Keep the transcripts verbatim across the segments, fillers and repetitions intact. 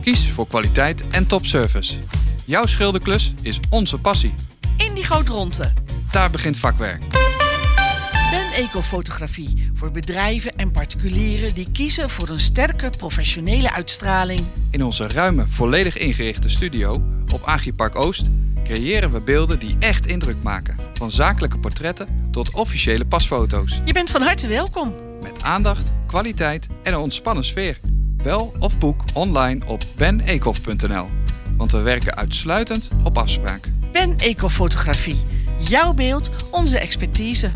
Kies voor kwaliteit en topservice. Jouw schilderklus is onze passie. Indigo Dronten. Daar begint vakwerk. Ben Ecofotografie voor bedrijven en particulieren die kiezen voor een sterke professionele uitstraling. In onze ruime, volledig ingerichte studio op Agripark Oost creëren we beelden die echt indruk maken. Van zakelijke portretten tot officiële pasfoto's. Je bent van harte welkom. Met aandacht, kwaliteit en een ontspannen sfeer. Bel of boek online op ben ecof punt n l. Want we werken uitsluitend op afspraak. Ben Ecofotografie. Jouw beeld, onze expertise.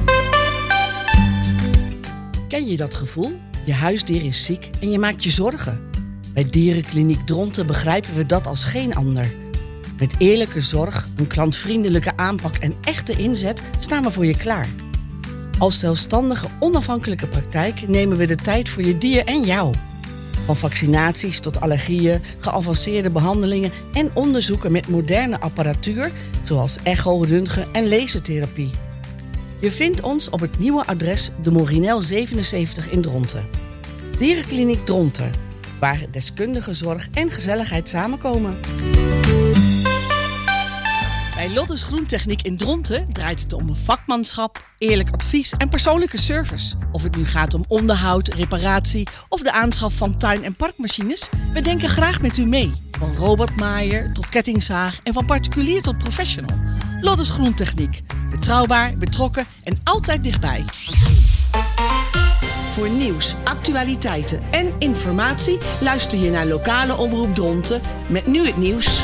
Ken je dat gevoel? Je huisdier is ziek en je maakt je zorgen. Bij Dierenkliniek Dronten begrijpen we dat als geen ander. Met eerlijke zorg, een klantvriendelijke aanpak en echte inzet staan we voor je klaar. Als zelfstandige, onafhankelijke praktijk nemen we de tijd voor je dier en jou. Van vaccinaties tot allergieën, geavanceerde behandelingen en onderzoeken met moderne apparatuur, zoals echo, röntgen en lasertherapie. Je vindt ons op het nieuwe adres de Morinel zevenenzeventig in Dronten. Dierenkliniek Dronten, waar deskundige zorg en gezelligheid samenkomen. Bij Lottes Groentechniek in Dronten draait het om vakmanschap, eerlijk advies en persoonlijke service. Of het nu gaat om onderhoud, reparatie of de aanschaf van tuin- en parkmachines, we denken graag met u mee. Van robotmaaier tot kettingzaag en van particulier tot professional. Lottes Groentechniek. Betrouwbaar, betrokken en altijd dichtbij. Voor nieuws, actualiteiten en informatie luister je naar lokale omroep Dronten met nu het nieuws.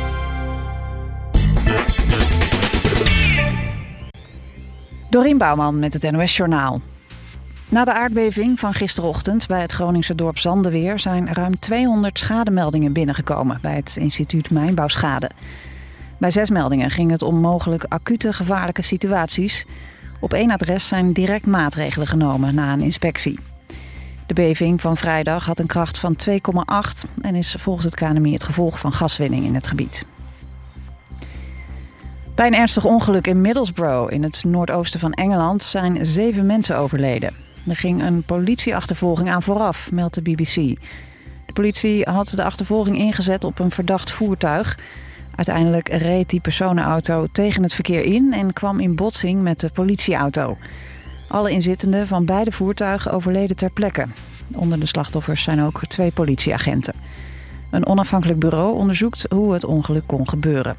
Dorien Bouwman met het N O S Journaal. Na de aardbeving van gisterochtend bij het Groningse dorp Zandeweer zijn ruim tweehonderd schademeldingen binnengekomen bij het instituut Mijnbouwschade. Bij zes meldingen ging het om mogelijk acute gevaarlijke situaties. Op één adres zijn direct maatregelen genomen na een inspectie. De beving van vrijdag had een kracht van twee komma acht en is volgens het K N M I het gevolg van gaswinning in het gebied. Bij een ernstig ongeluk in Middlesbrough in het noordoosten van Engeland zijn zeven mensen overleden. Er ging een politieachtervolging aan vooraf, meldt de B B C. De politie had de achtervolging ingezet op een verdacht voertuig. Uiteindelijk reed die personenauto tegen het verkeer in en kwam in botsing met de politieauto. Alle inzittenden van beide voertuigen overleden ter plekke. Onder de slachtoffers zijn ook twee politieagenten. Een onafhankelijk bureau onderzoekt hoe het ongeluk kon gebeuren.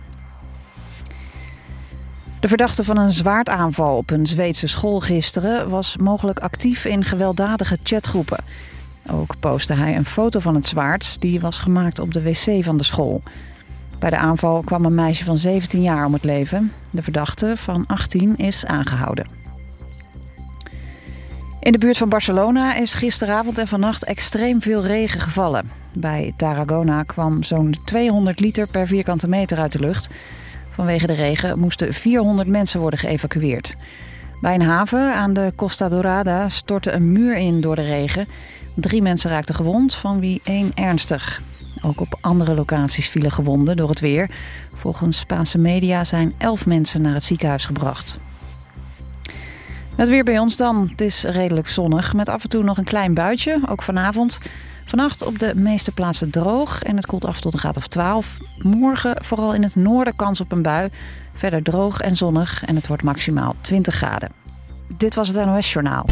De verdachte van een zwaardaanval op een Zweedse school gisteren was mogelijk actief in gewelddadige chatgroepen. Ook postte hij een foto van het zwaard, die was gemaakt op de wc van de school. Bij de aanval kwam een meisje van zeventien jaar om het leven. De verdachte van achttien is aangehouden. In de buurt van Barcelona is gisteravond en vannacht extreem veel regen gevallen. Bij Tarragona kwam zo'n tweehonderd liter per vierkante meter uit de lucht. Vanwege de regen moesten vierhonderd mensen worden geëvacueerd. Bij een haven aan de Costa Dorada stortte een muur in door de regen. Drie mensen raakten gewond, van wie één ernstig. Ook op andere locaties vielen gewonden door het weer. Volgens Spaanse media zijn elf mensen naar het ziekenhuis gebracht. Het weer bij ons dan. Het is redelijk zonnig met af en toe nog een klein buitje, ook vanavond. Vannacht op de meeste plaatsen droog en het koelt af tot een graad of twaalf. Morgen vooral in het noorden kans op een bui. Verder droog en zonnig en het wordt maximaal twintig graden. Dit was het N O S Journaal.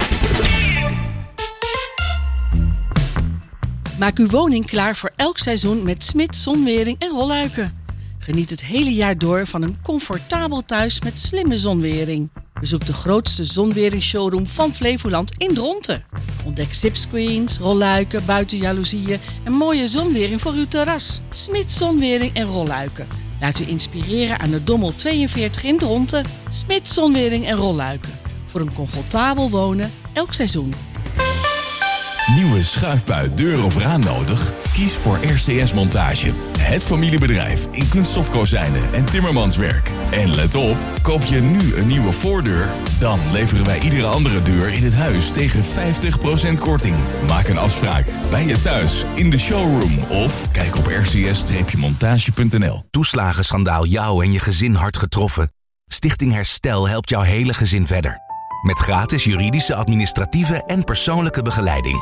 Maak uw woning klaar voor elk seizoen met Smit Zonwering en Rolluiken. Geniet het hele jaar door van een comfortabel thuis met slimme zonwering. Bezoek de grootste zonweringsshowroom van Flevoland in Dronten. Ontdek zipscreens, rolluiken, buitenjaloezieën en mooie zonwering voor uw terras. Smit Zonwering en Rolluiken. Laat u inspireren aan de Dommel tweeënveertig in Dronten. Smit Zonwering en Rolluiken. Voor een comfortabel wonen elk seizoen. Nieuwe schuifbui, deur of raam nodig? Kies voor R C S Montage. Het familiebedrijf in kunststofkozijnen en timmermanswerk. En let op, koop je nu een nieuwe voordeur, dan leveren wij iedere andere deur in het huis tegen vijftig procent korting. Maak een afspraak bij je thuis, in de showroom of kijk op r c s montage punt n l. Toeslagenschandaal jou en je gezin hard getroffen? Stichting Herstel helpt jouw hele gezin verder. Met gratis juridische, administratieve en persoonlijke begeleiding.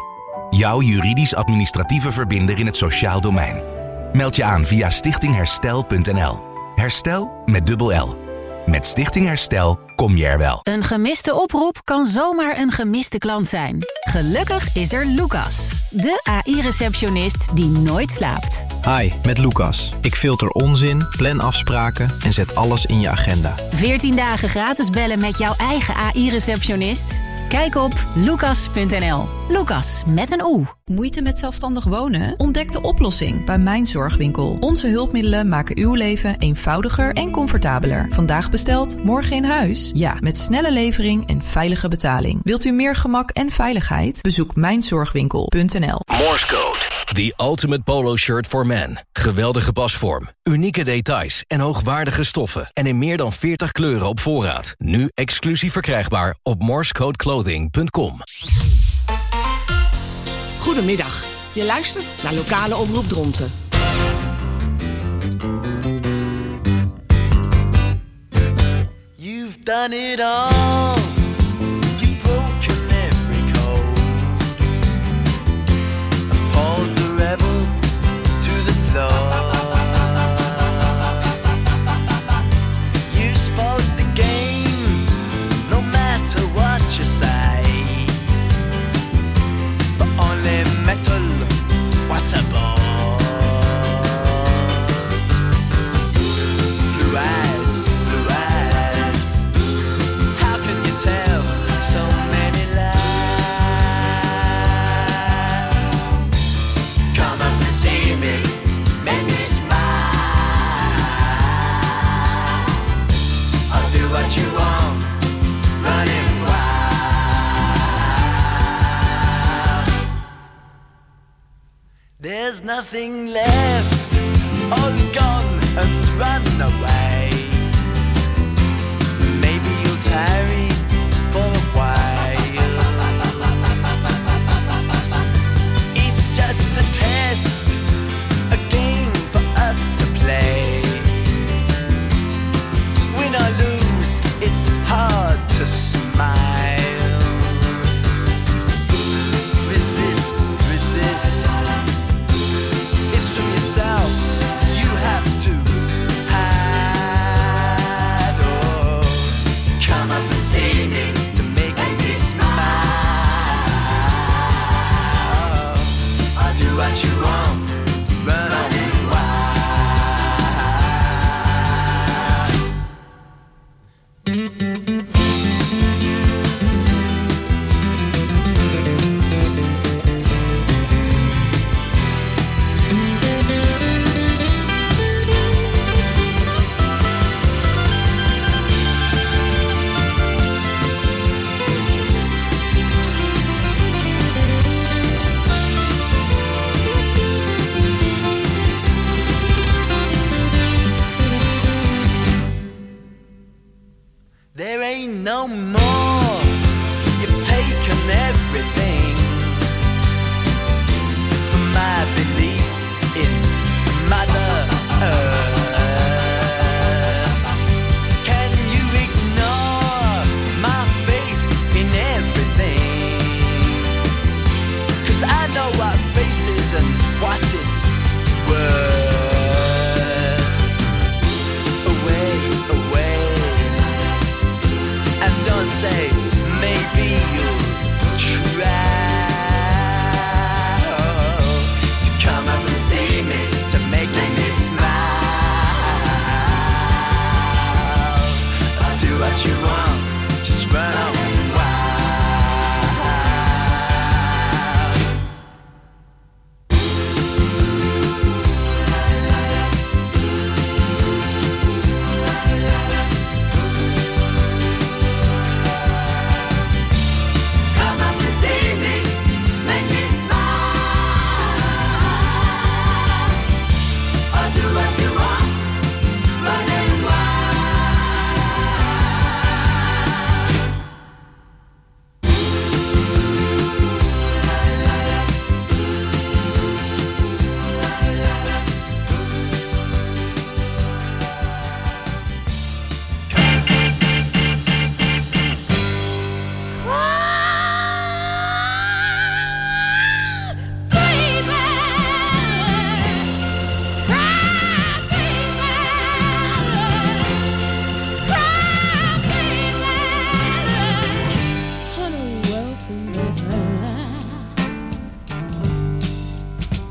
Jouw juridisch-administratieve verbinder in het sociaal domein. Meld je aan via stichting herstel punt n l. Herstel met dubbel L. Met Stichting Herstel kom je er wel. Een gemiste oproep kan zomaar een gemiste klant zijn. Gelukkig is er Lucas, de A I-receptionist die nooit slaapt. Hi, met Lucas. Ik filter onzin, plan afspraken en zet alles in je agenda. veertien dagen gratis bellen met jouw eigen A I-receptionist? Kijk op lucas punt n l. Lucas met een O. Moeite met zelfstandig wonen? Ontdek de oplossing bij Mijn Zorgwinkel. Onze hulpmiddelen maken uw leven eenvoudiger en comfortabeler. Vandaag besteld, morgen in huis? Ja, met snelle levering en veilige betaling. Wilt u meer gemak en veiligheid? Bezoek mijn zorgwinkel punt n l. Morse Code. The ultimate polo shirt for men. Geweldige pasvorm, unieke details en hoogwaardige stoffen. En in meer dan veertig kleuren op voorraad. Nu exclusief verkrijgbaar op morsecodeclothing punt com. Goedemiddag. Je luistert naar Lokale Omroep Dronten. You've done it all. You've broken every code. And pulled the rebel to the floor. You spoke the game, no matter what you say. But only metal, what a ball. Blue eyes, blue eyes. How can you tell so many lies? Come up and see me, make me smile. I'll do what you want, running wild. There's nothing left, all gone and run away. Maybe you'll tarry for a while. It's just a test, a game for us to play. Win or lose, it's hard to smile. Resist, resist. It's from yourself you have to hide. Oh, come up and see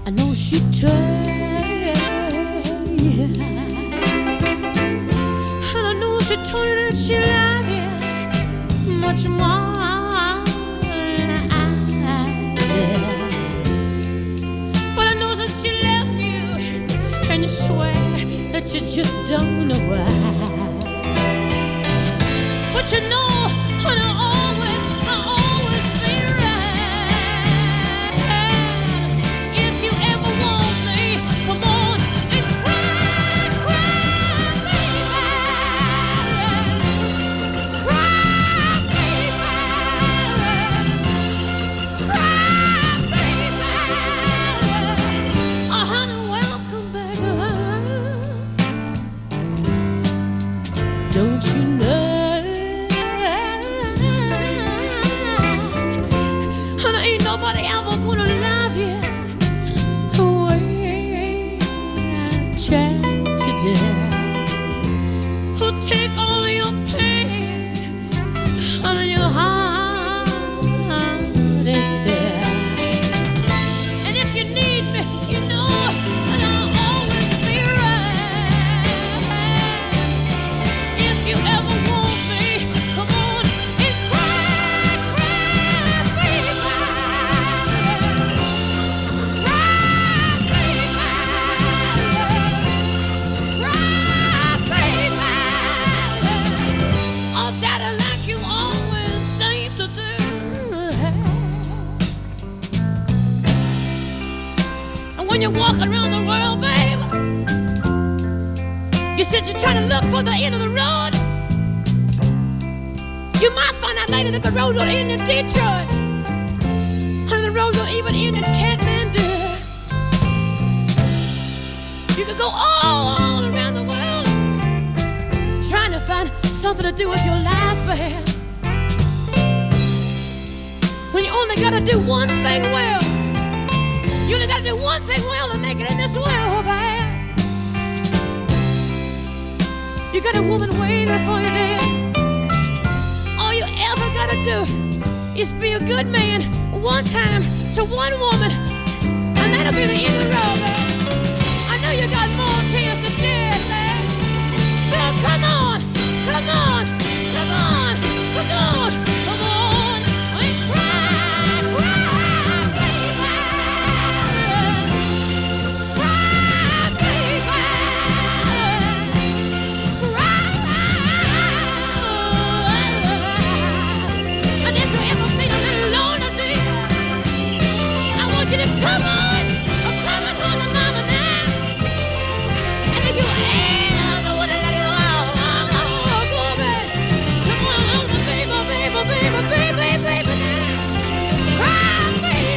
I know she'd turn, and I know she told you that she loved you much more than I did. But I know that she left you, and you swear that you just don't know why. But you know, honey, always, I always be right. If you ever want me, come on and cry, cry, baby. Cry, baby. Cry, baby. Oh, honey, welcome back. Don't you know? Nobody ever gonna love you the way I tried to do. Who'll take all of your pain out of your heart and tear. And if you need me, you know that I'll always be right. If you ever want me, come on and cry, cry, baby. When you're walking around the world, babe, you said you're trying to look for the end of the road. You might find out later that the road don't end in Detroit, and the road don't even end in Kathmandu. You could go all, all around the world trying to find something to do with your life, babe, when you only gotta do one thing well. You only gotta do one thing well to make it in this world, babe. You got a woman waiting for you there. All you ever gotta do is be a good man one time to one woman, and that'll be the end of the road, babe. I know you got more tears to shed, babe. So come on, come on, come on, come on, come on, and cry, cry, baby. Come on, come on home to mama now. And if you ever wanna let it all go, baby, come on home to baby, baby, baby, baby, baby now. Cry, baby.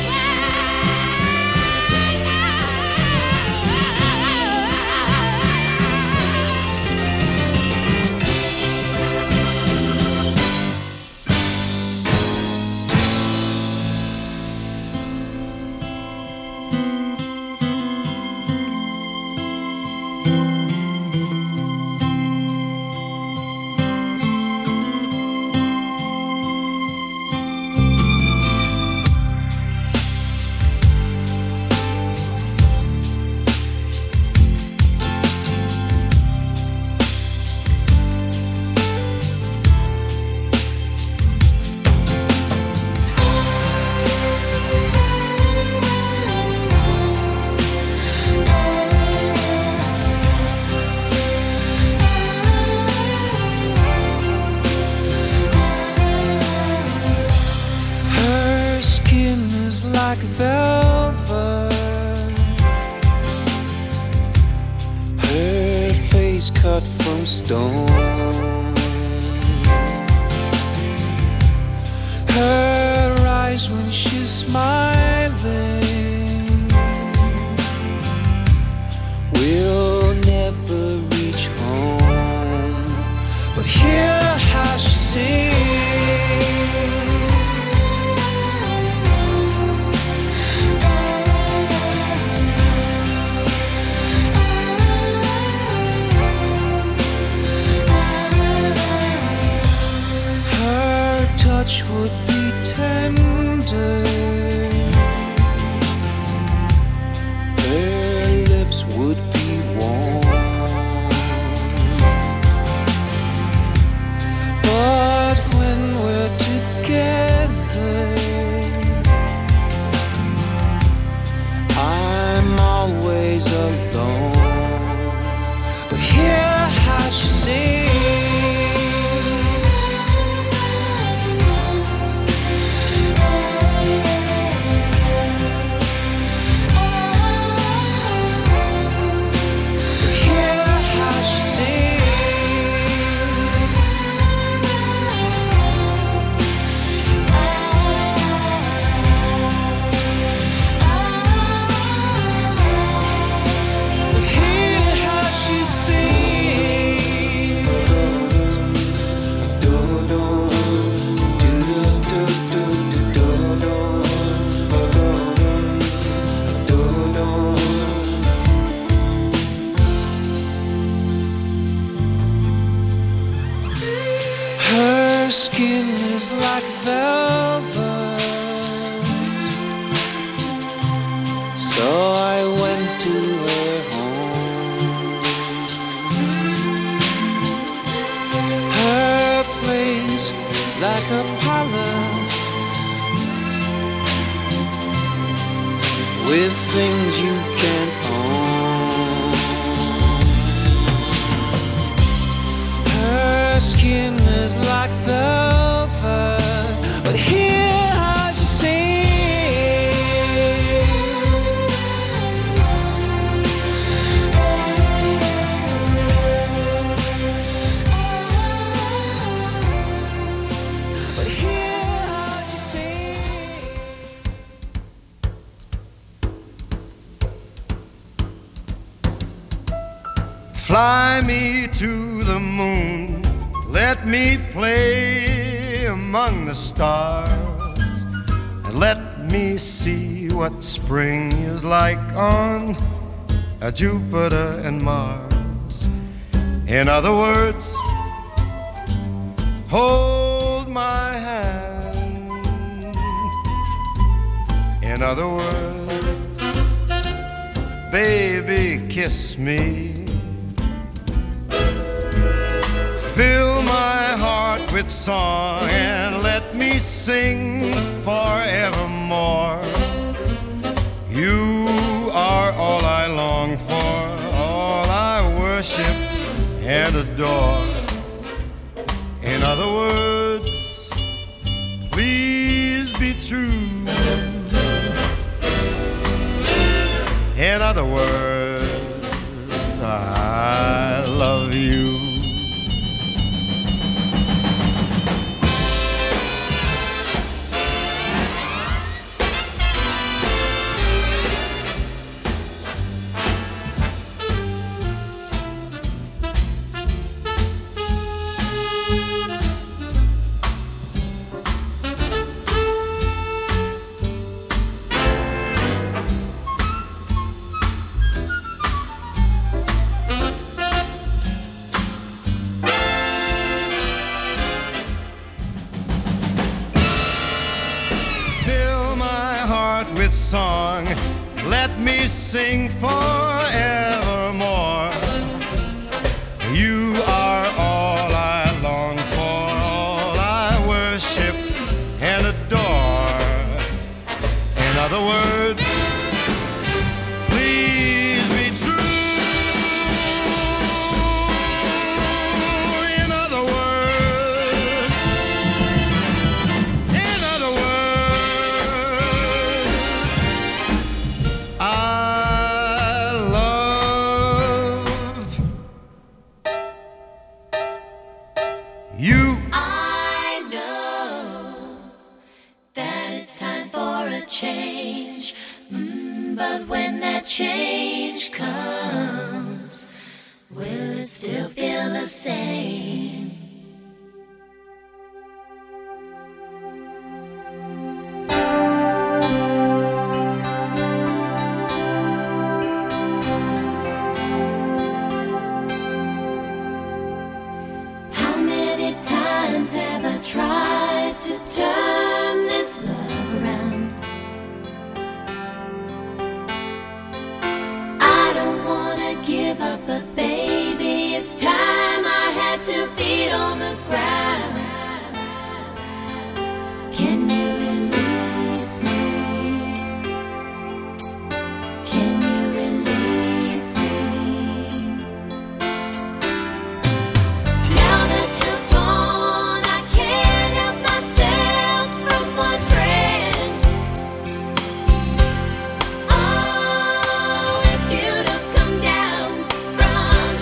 like velvet. So I went to her home. Her place like a palace, with things you can't own. Her skin is like velvet, but hear how she sings. But hear how she sings. Fly me to the moon, let me play among the stars, and let me see what spring is like on a Jupiter and Mars. In other words, hold my hand. In other words, baby, kiss me. Fill my heart with song and let me sing forevermore. You are all I long for, all I worship and adore. In other words, please be true. In other words, I love you. Song, let me sing forevermore. You are all I long for, all I worship and adore. In other words, please be true. In other words, in other words, change, mm, but when that change comes, will it still feel the same? How many times have I tried to turn this love around? Give up, but baby, it's time I had two feet on the ground. Can you release me? Can you release me? Now that you're gone, I can't help myself from wondering. Oh, if you'd have come down from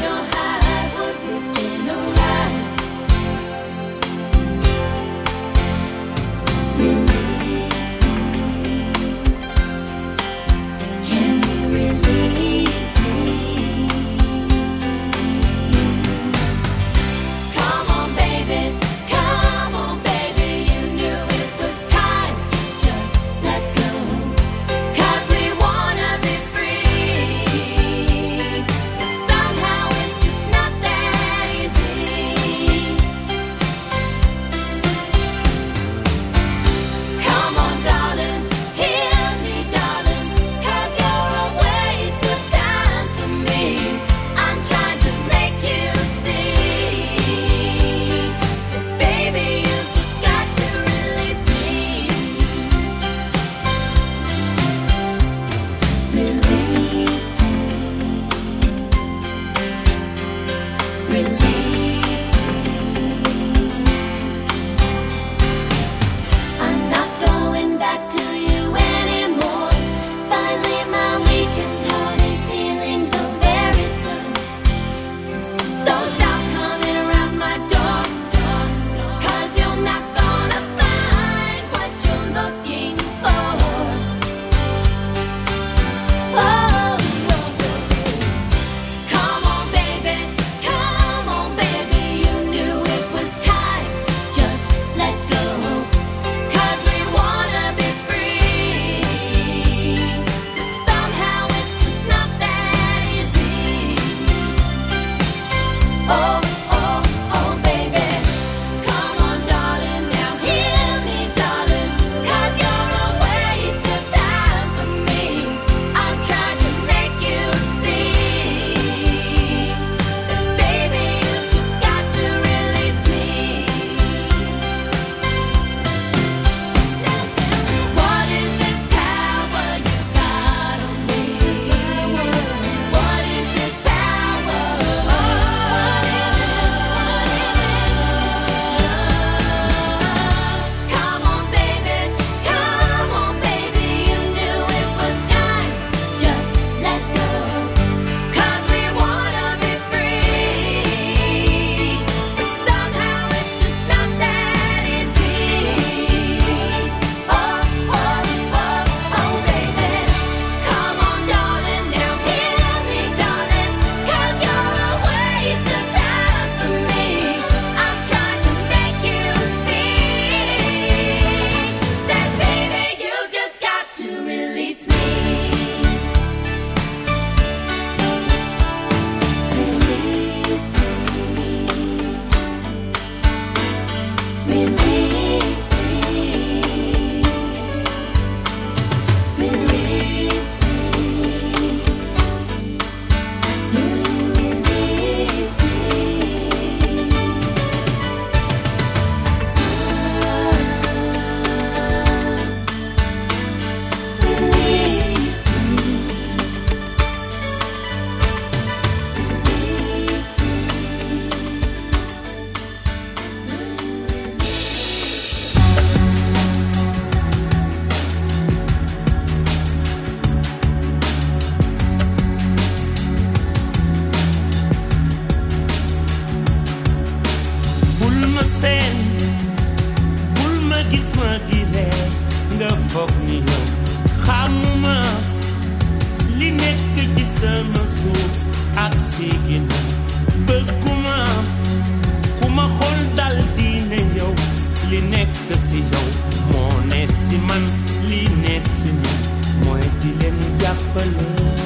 sama suuf ak siigin bëgguma ku ma xool dal di ne yow li nekk si yow moo ne si man li ne si man mooy di leen jàppale.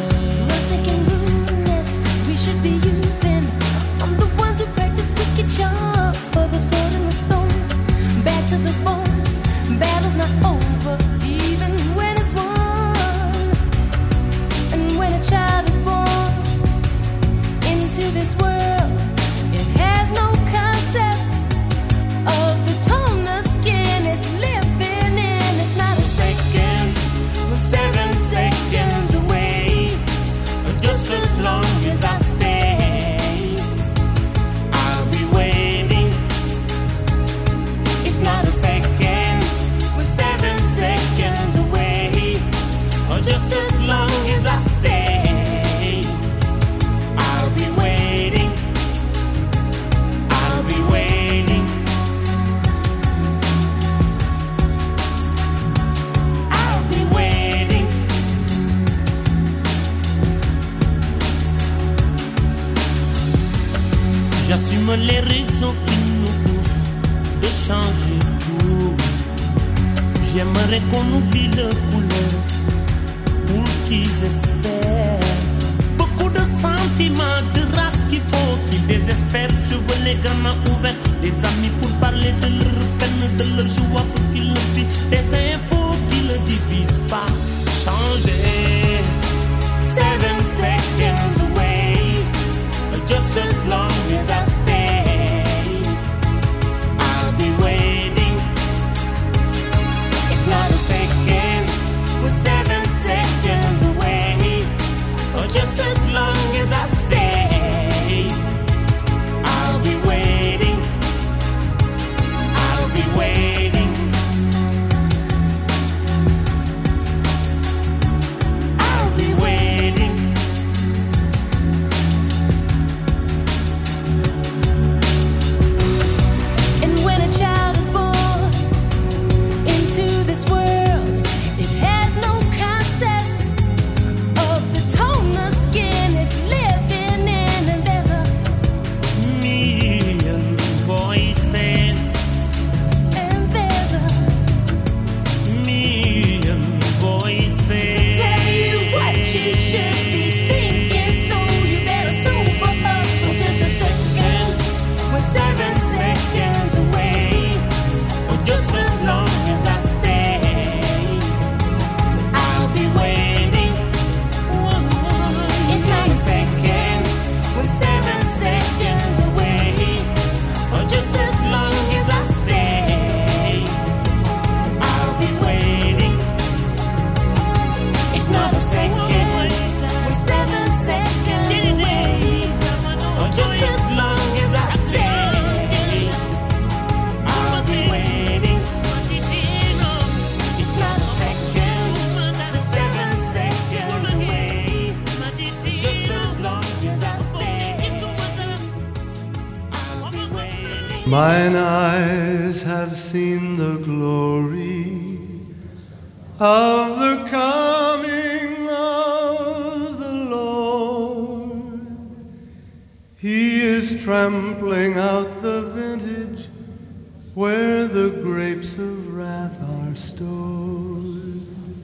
We should be using. I'm the ones who practice wicked charms for the sword and the stone. Bad to the bone. Battle's not over, even when it's won. And when a child is born into this world, it has no concept of the tone the skin is living in. It's not a second, we're seven seconds away. Just as long as I stay, I'll be waiting. It's not a second, we're seven seconds away. Or just as long as I stay, I'll be waiting. I'll be waiting. I'll be waiting. J'assume les raisons qui nous poussent de changer tout. J'aimerais qu'on oublie le couleur pour qu'ils espèrent. Beaucoup de sentiments, de race qu'il faut qu'ils désespèrent. Je veux les gamins ouverts, les amis pour parler de leur peine, de leur joie pour qu'ils le vivent. Des infos qui ne divisent pas. Changer. Seven seconds away. Just as long as I stay, I'll be waiting. It's not a second, we're seven seconds away. Or just as long as I stay, I'll be waiting. I'll be waiting. I'll be waiting. Child is born into this world. It has no concept of the tone the skin is living in. And there's a million voices. And there's a million voices to tell you what you should be thinking. So you better sober up for just a second. We're seven seconds away. Just as long as I stay, I'll be waiting. It's not a second, we're seven seconds away. Or just as long as I stay, I'll be waiting. It's not a second, we're seven seconds away. Or just as long as I stay, I'll be waiting. It's not a second, seven seconds away. Just as long as I stay, I'll be waiting. Mine eyes have seen the glory of the coming of the Lord. He is trampling out the vintage where the grapes of wrath are stored.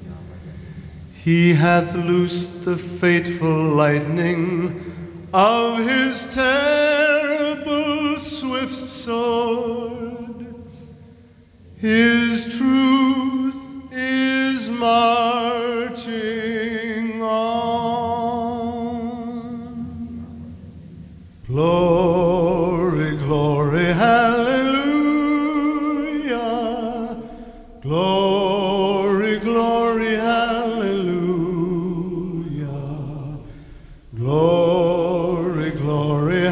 He hath loosed the fateful lightning of his terrible swift sword. His truth is marching on. Glory, glory, hallelujah. Glory, glory, hallelujah. Glory, glory,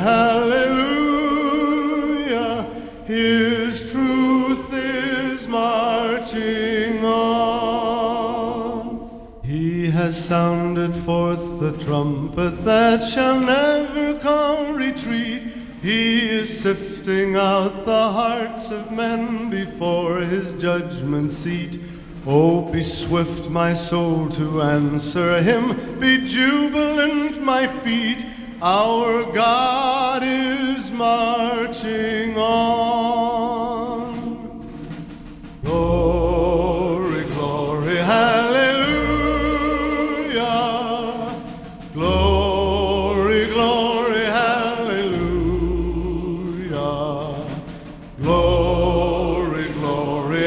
hallelujah. His truth is marching on. He has sounded forth the trumpet that shall never come retreat. He is sifting out the hearts of men before his judgment seat. Oh, be swift, my soul, to answer him. Be jubilant, my feet. Our God is marching on. Glory, glory, hallelujah. Glory, glory, hallelujah. Glory, glory,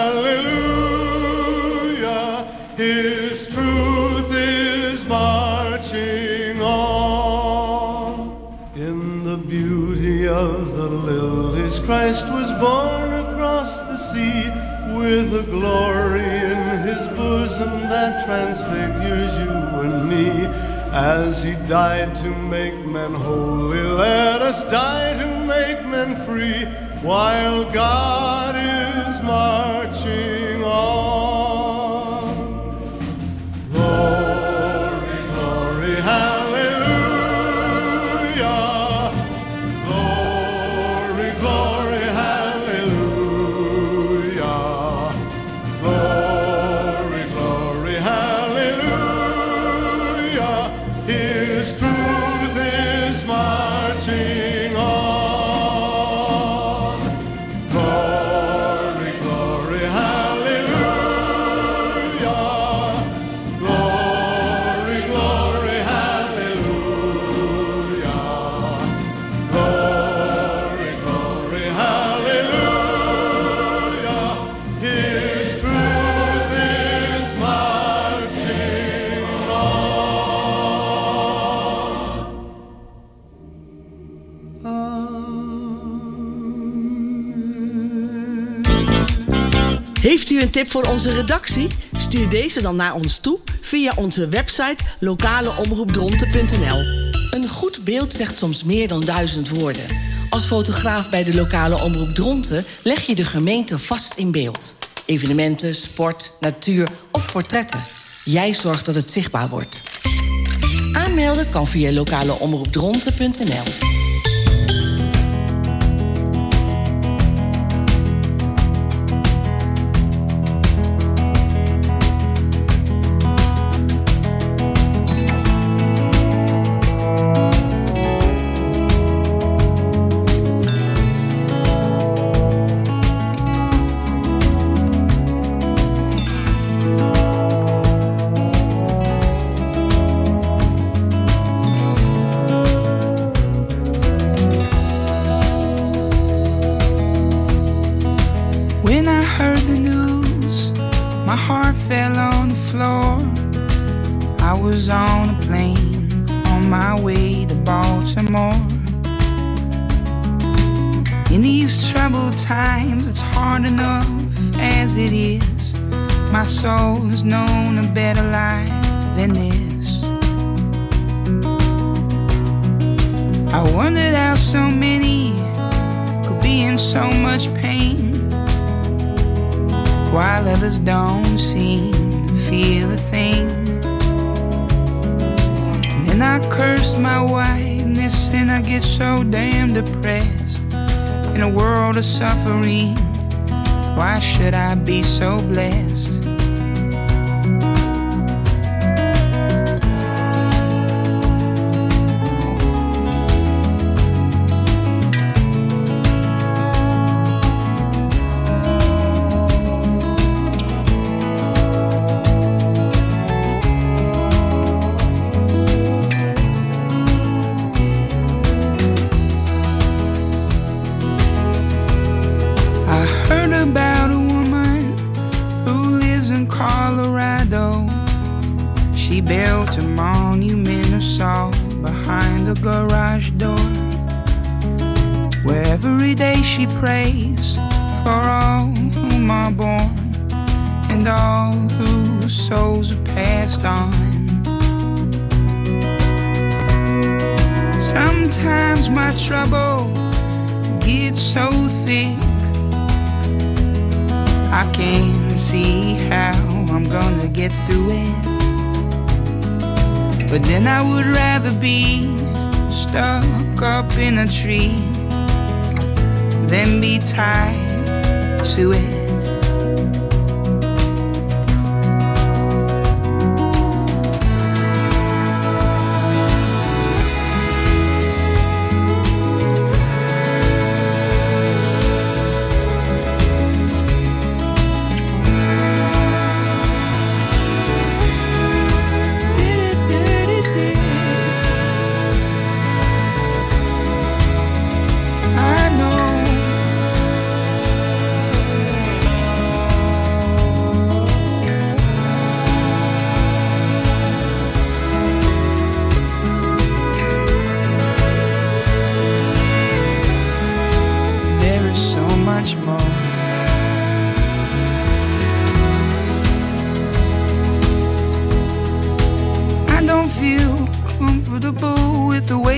hallelujah. His truth is marching on. In the beauty of the lilies, Christ was born across the sea, with a glory in his bosom that transfigures you and me. As he died to make men holy, let us die to make men free, while God is marching on. Glory, glory, hallelujah. Glory, glory, hallelujah. Glory, glory, hallelujah. His truth is marching on. Glory, glory, hallelujah. Glory, glory, hallelujah. Glory, glory, hallelujah. His truth is marching Heeft u een tip voor onze redactie? Stuur deze dan naar ons toe via onze website lokale omroep dronten punt n l. Een goed beeld zegt soms meer dan duizend woorden. Als fotograaf bij de lokale omroep Dronten leg je de gemeente vast in beeld. Evenementen, sport, natuur of portretten. Jij zorgt dat het zichtbaar wordt. Aanmelden kan via lokale omroep dronten punt n l. My soul has known a better life than this. I wondered how so many could be in so much pain, while others don't seem to feel a thing. And then I cursed my whiteness, and I get so damn depressed. In a world of suffering, why should I be so blessed? Built a monument of salt behind the garage door, where every day she prays for all whom are born and all whose souls are passed on. Sometimes my trouble gets so thick I can't see how I'm gonna get through it. But then I would rather be stuck up in a tree than be tied to it.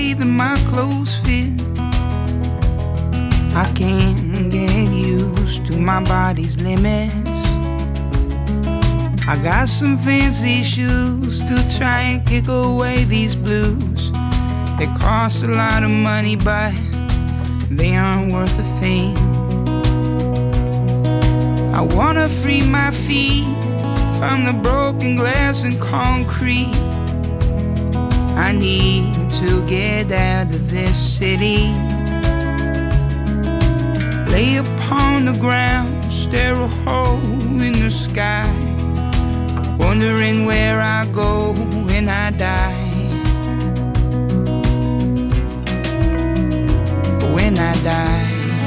way that my clothes fit. I can't get used to my body's limits. I got some fancy shoes to try and kick away these blues. They cost a lot of money, but they aren't worth a thing. I wanna free my feet from the broken glass and concrete. I need to get out of this city. Lay upon the ground, stare a hole in the sky, wondering where I go when I die. When I die.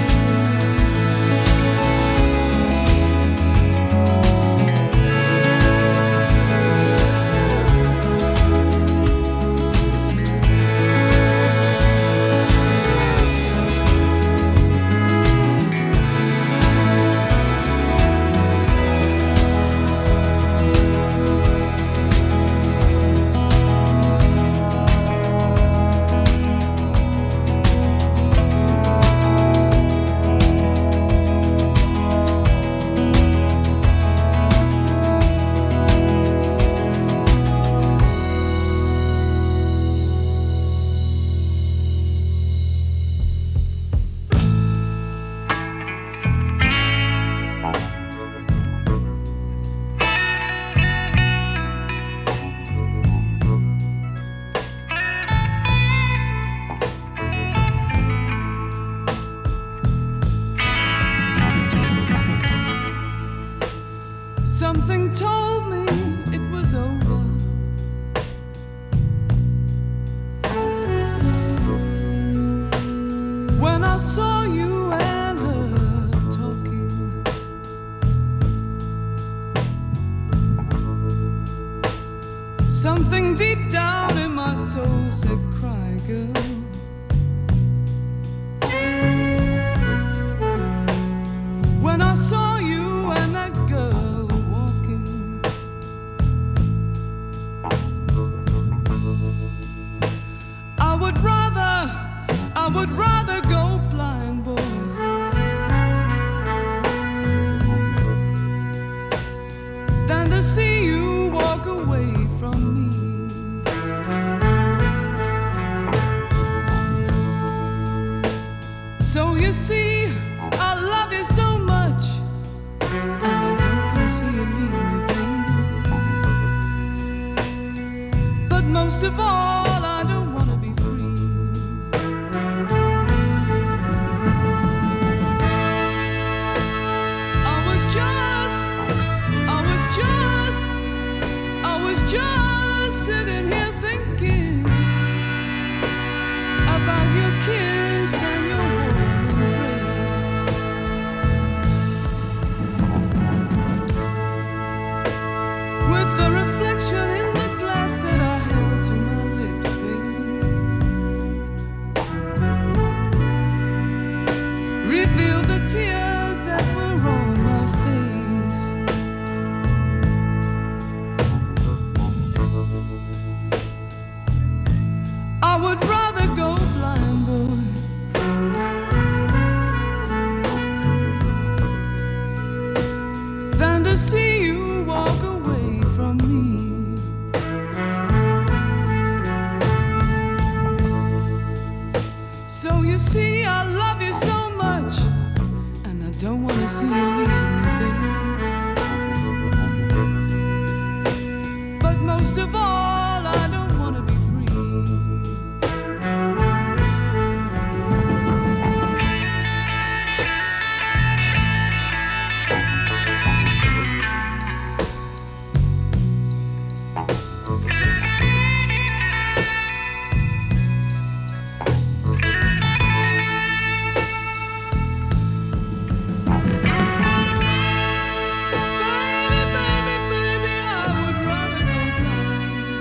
Something told me it was over. When I saw you and her talking, something deep down in my soul said, cry, girl. When I saw you and that girl walking, I would rather, I would rather go blind, boy, than to see you walk away from me. So you see, I love you so much, and I don't want to see you leave me, baby. But most of all, I don't want to be free. I was just, I was just, I was just sitting here thinking about your kiss and your warm embrace. With the reflection in the glass that I held to my lips, baby, revealed the tears that were on my face. I would rather go blind, boy, than to see you walk away from me. So you see, I love you so much, and I don't want to see you leave me, baby. But most of all, I don't want to be free. Baby, baby, baby, I would rather go blind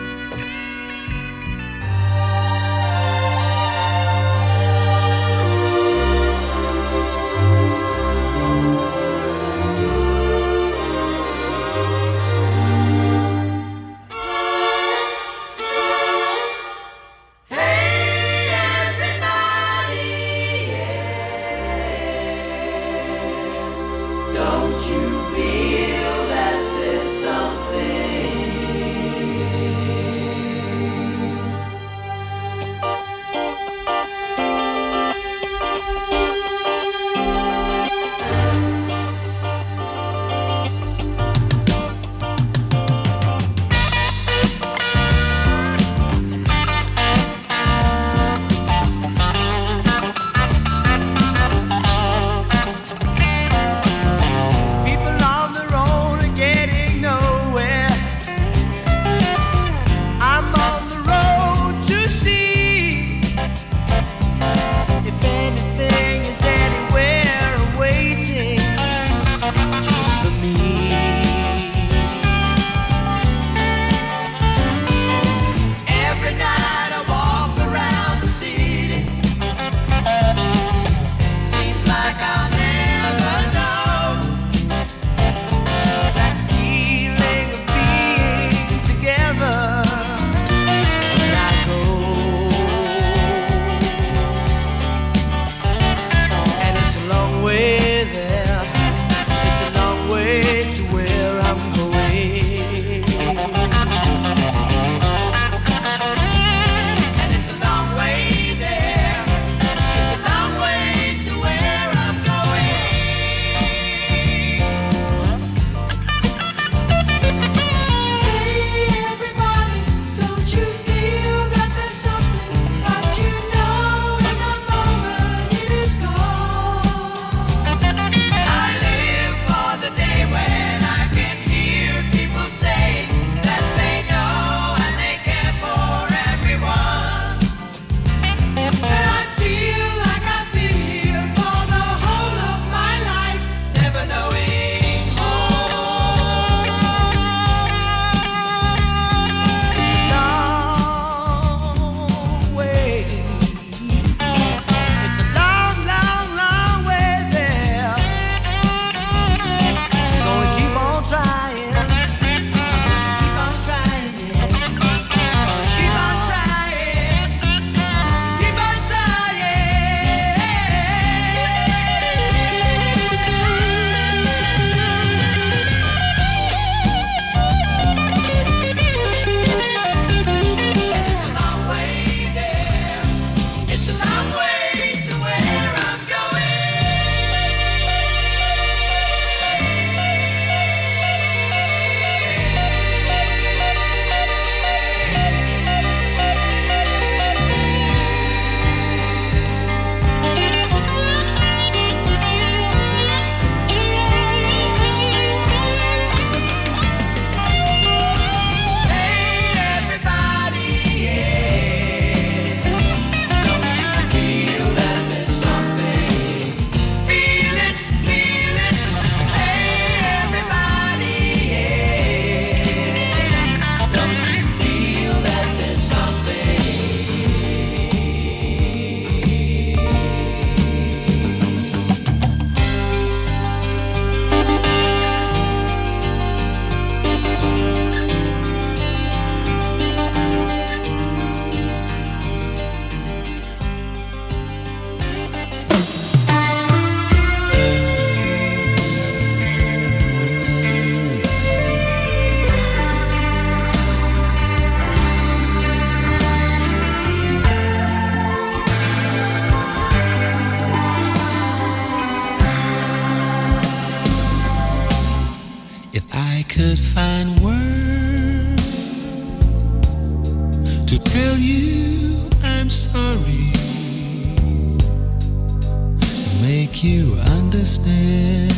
you understand.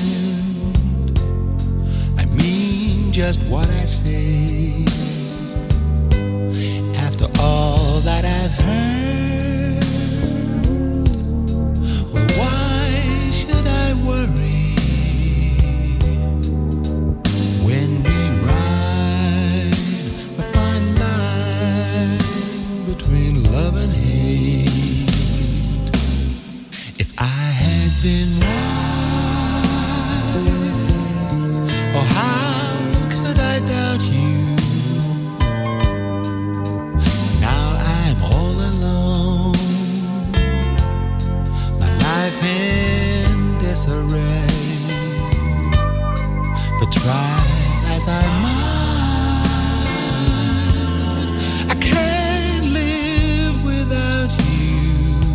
I mean just what I say. After all that I've heard, well, why should I worry when we ride the fine line between love and hate? If I had been right, oh, how could I doubt you? Now I'm all alone, my life in disarray. But try as I might, I can't live without you.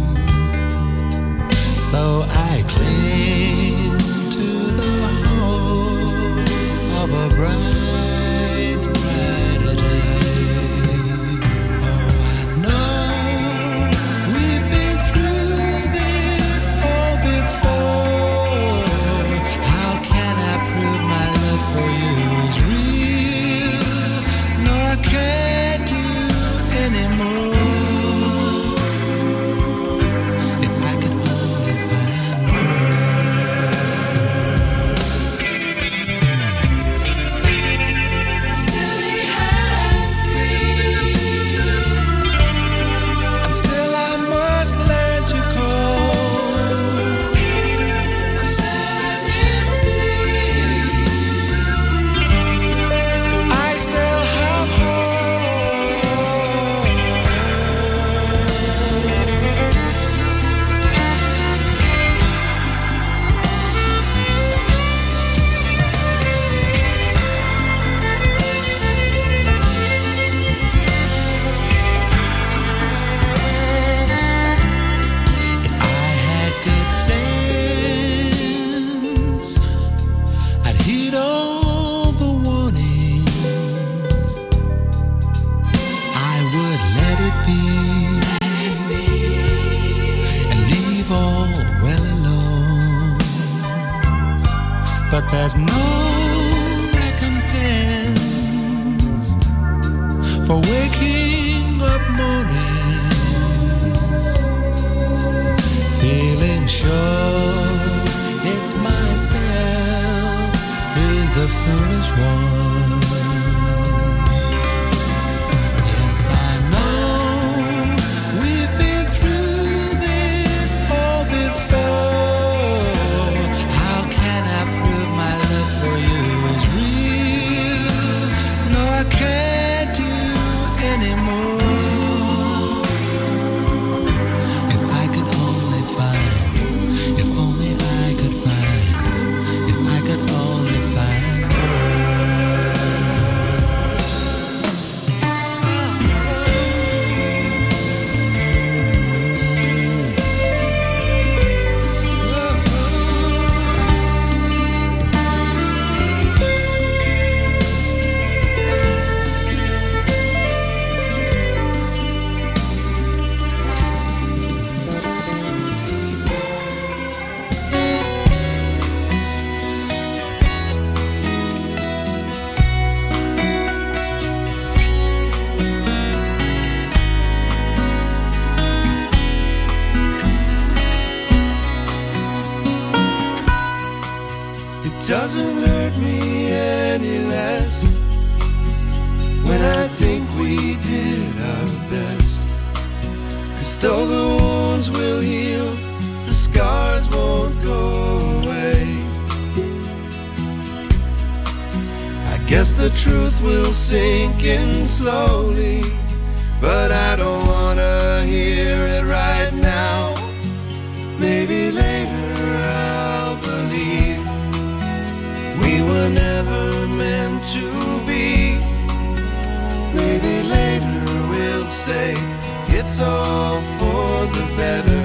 So I cling to the hope of a bright, brighter day. Oh, I know we've been through this all before. How can I prove my love for you is real? No, I can't do anymore. If I could only find still he has freedom, and still I must learn to cope. I'm sad as it seems, I still have hope. If I had good sense, I'd heed all the warnings. I would let it be, and leave all well alone. But there's no recompense for waking up mornings feeling sure it's myself who's the foolish one. Yes, I know we've been through this all before. How can I prove my love for you is real? No, I can't do anymore. If I could only find, if only I could find, if I could only find It doesn't hurt me any less when I think we did our best. 'Cause though the wounds will heal, the scars won't go away. I guess the truth will sink in slowly, but I don't wanna hear it right now. Maybe later I'll believe we were never meant to be. Maybe later we'll say it's all for the better.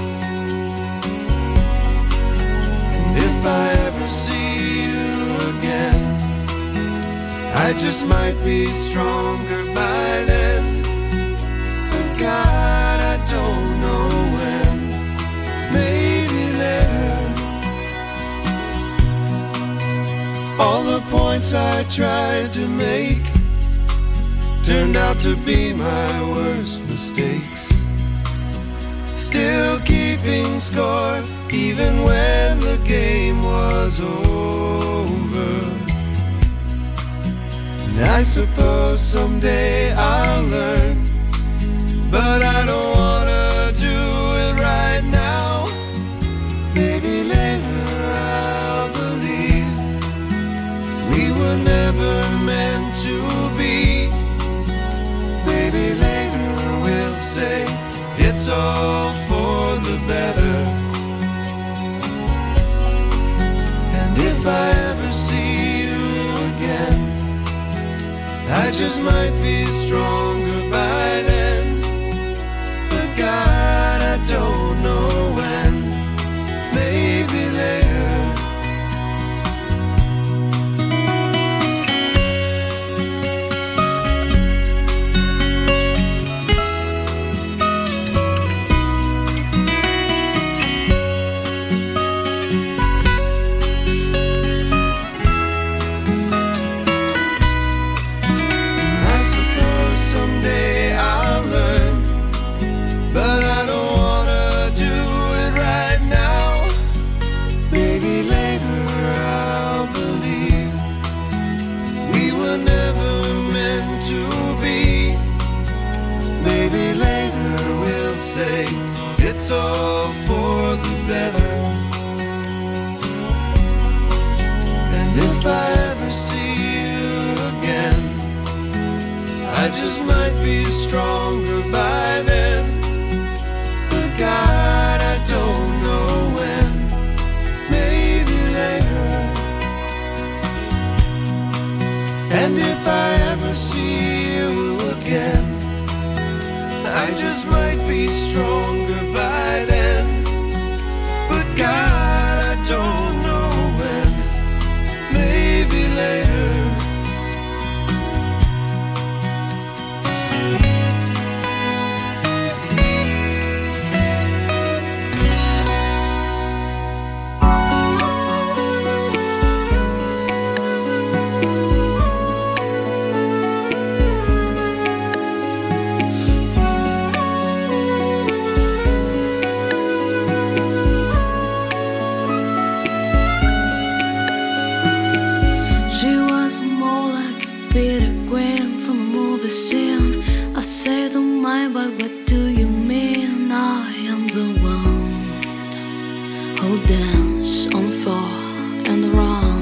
And if I ever see you again, I just might be stronger by then. But God, I don't know when. Maybe later. efforts I tried to make turned out to be my worst mistakes. Still keeping score even when the game was over. And I suppose someday I'll learn, but I don't wanna do it right now. Maybe later I'll believe we were never meant to be. Maybe later we'll say it's all for the better. And if I ever see you again, I just might be stronger by then. But God, I don't know when. Maybe later. It's all for the better. And if I ever see you again, I just might be stronger by then. But God, I don't know when. Maybe later. And if I ever see you again, I just might be stronger by then. But God, I don't know when. Maybe later. I say don't mind, but what do you mean? I am the one who dance on the floor and around.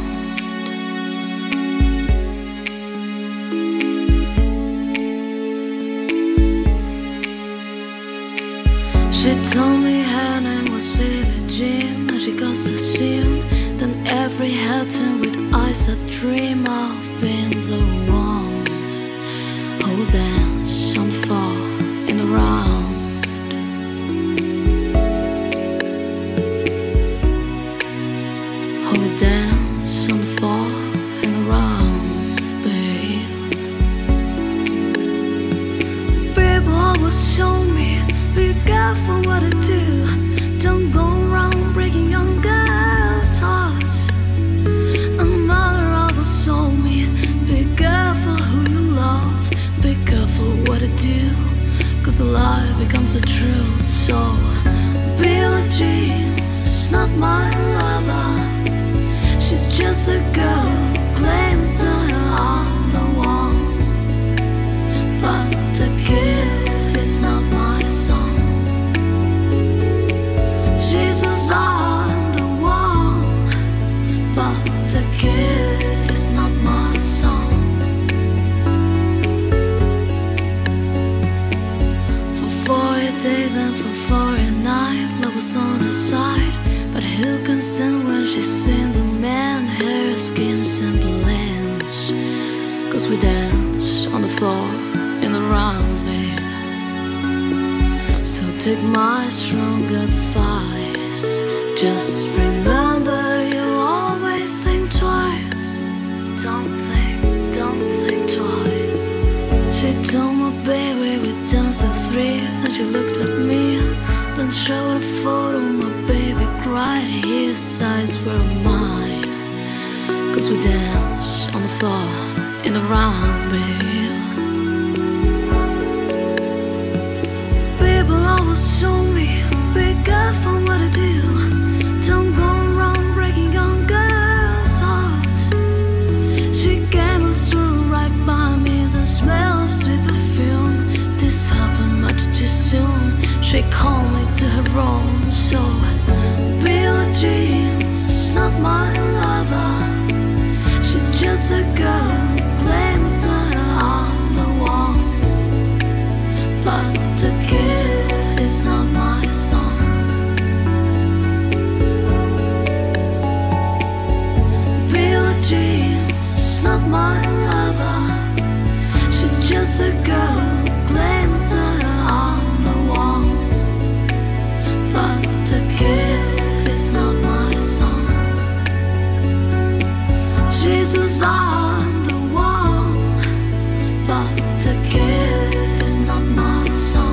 She told me her name was Billie Jean, and she goes to see him. Then every Hilton with eyes that dream of being the one who dance on the floor and around. Who dance on the floor and around, babe. Babe always show me, be careful what I do. Don't go around breaking young girls' hearts. And mother always told me, be careful who you love. Be careful what I do, cause a lie becomes a truth. So, Billie Jean is not my lover. She's just a girl who claims that I'm the one. But the kid is not my son. She says I'm the one, but the kid is not my son. For forty days and for forty nights, love was on her side. But who can stand when she's seen the man, hair, schemes and plans? Cause we dance on the floor in the round, babe. So take my strong advice. Just remember you always think twice. Don't think, don't think twice. She told my baby we danced at three. Then she looked at me, then showed a photo. My baby cried, his eyes were mine. 'cause we dance on the floor in the round wheel. People always told me, be careful what I do. Don't go around breaking on girls' hearts. She came through right by me, the smell of sweet perfume. This happened much too soon. She called me to her room, so Billie Jean is not my lover. She's just a girl who claims that I'm the one. But the kid is not my son. Billie Jean is not my lover. She's just a girl who claims that I'm the one. But the kid is not my son. She says I'm the one, but the kid is not my son.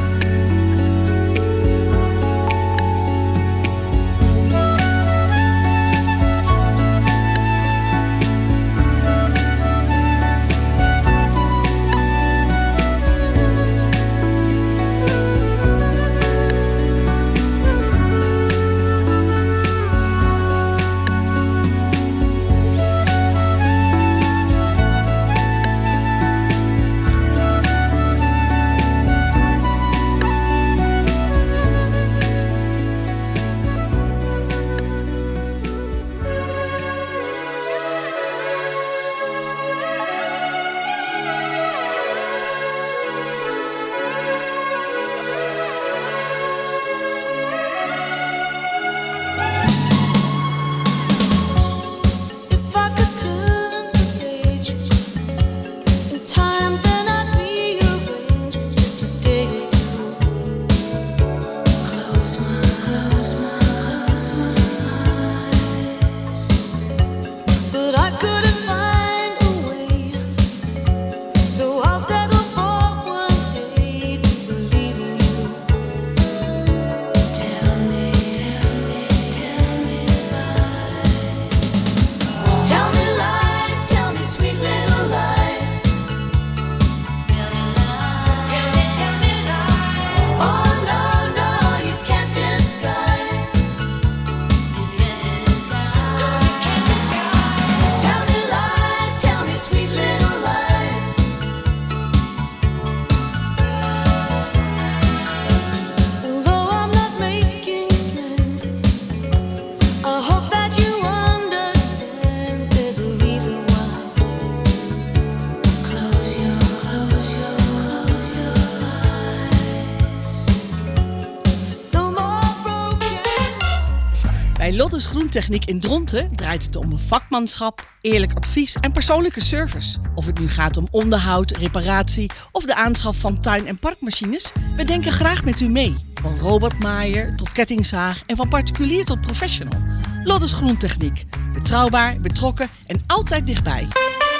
Bij Loddes Groentechniek in Dronten draait het om vakmanschap, eerlijk advies en persoonlijke service. Of het nu gaat om onderhoud, reparatie of de aanschaf van tuin- en parkmachines, we denken graag met u mee. Van robotmaaier tot kettingzaag en van particulier tot professional. Loddes Groentechniek. Betrouwbaar, betrokken en altijd dichtbij.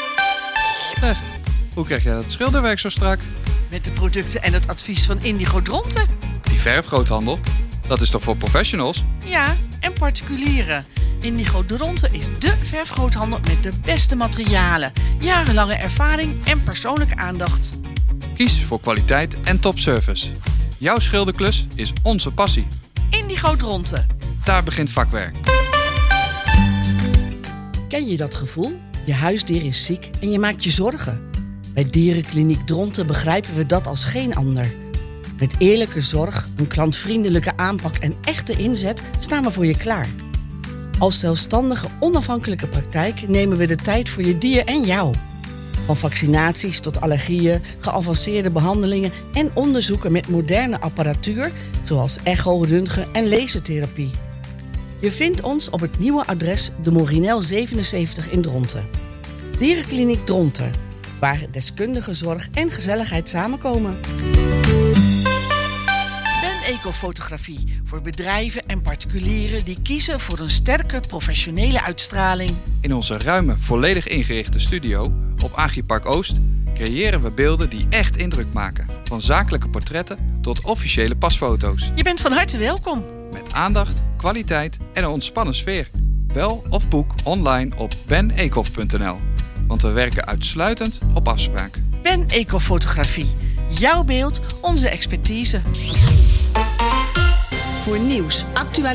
Eh, hoe krijg jij dat schilderwerk zo strak? Met de producten en het advies van Indigo Dronten. Die verfgroothandel, dat is toch voor professionals? Ja, en particulieren. Indigo Dronten is dé verfgroothandel met de beste materialen, jarenlange ervaring en persoonlijke aandacht. Kies voor kwaliteit en topservice. Jouw schilderklus is onze passie. Indigo Dronten. Daar begint vakwerk. Ken je dat gevoel? Je huisdier is ziek en je maakt je zorgen. Bij Dierenkliniek Dronten begrijpen we dat als geen ander. Met eerlijke zorg, een klantvriendelijke aanpak en echte inzet staan we voor je klaar. Als zelfstandige, onafhankelijke praktijk nemen we de tijd voor je dier en jou. Van vaccinaties tot allergieën, geavanceerde behandelingen en onderzoeken met moderne apparatuur, zoals echo, röntgen en lasertherapie. Je vindt ons op het nieuwe adres de Morinel zevenenzeventig in Dronten. Dierenkliniek Dronten, waar deskundige zorg en gezelligheid samenkomen. Ben Ecofotografie voor bedrijven en particulieren die kiezen voor een sterke professionele uitstraling. In onze ruime, volledig ingerichte studio op Agripark Oost creëren we beelden die echt indruk maken. Van zakelijke portretten tot officiële pasfoto's. Je bent van harte welkom. Met aandacht, kwaliteit en een ontspannen sfeer. Bel of boek online op ben eekhof punt n l. Want we werken uitsluitend op afspraak. Ben Eekhof Fotografie. Jouw beeld, onze expertise. Voor nieuws, actualiteit